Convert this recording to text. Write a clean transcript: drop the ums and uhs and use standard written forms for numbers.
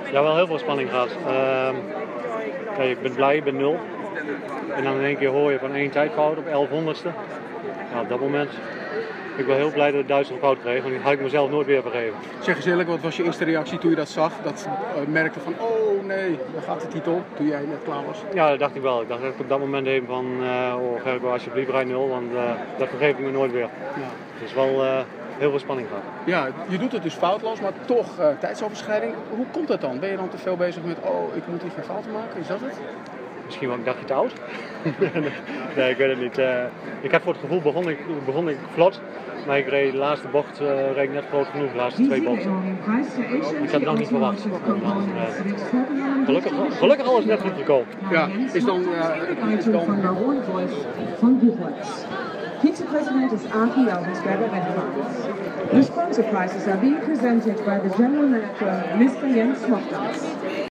Ja, wel heel veel spanning gehad. Kijk, ik ben blij, ik ben 0. En dan in één keer hoor je van 1 tijdfout op 1100ste. Nou, op dat moment ben ik wel heel blij dat ik Duitsland fout kreeg, want die had ik mezelf nooit weer vergeven. Zeg eens eerlijk, wat was je eerste reactie toen je dat zag? Dat merkte van, oh nee, daar gaat de titel, toen jij net klaar was. Ja, dat dacht ik wel. Ik dacht echt op dat moment even van, Gerco, alsjeblieft rij 0, want dat vergeef ik me nooit weer. Ja. Dus wel heel veel spanning gehad. Ja, je doet het dus foutloos, maar toch tijdsoverschrijding. Hoe komt dat dan? Ben je dan te veel bezig met, oh, ik moet hier geen fouten maken? Is dat het? Misschien wel een dagje te oud? Nee, ik weet het niet. Ik heb voor het gevoel begon ik vlot, maar ik reed de laatste bocht reed net groot genoeg, de laatste 2 bochten. Ik had het nog niet verwacht. Gelukkig alles net goed gekomen. Ja, is dan... Vice-President is Archie Albensberger Wendelaars. The sponsor prizes are being presented by the General Manager, Mr. Jens Mochters.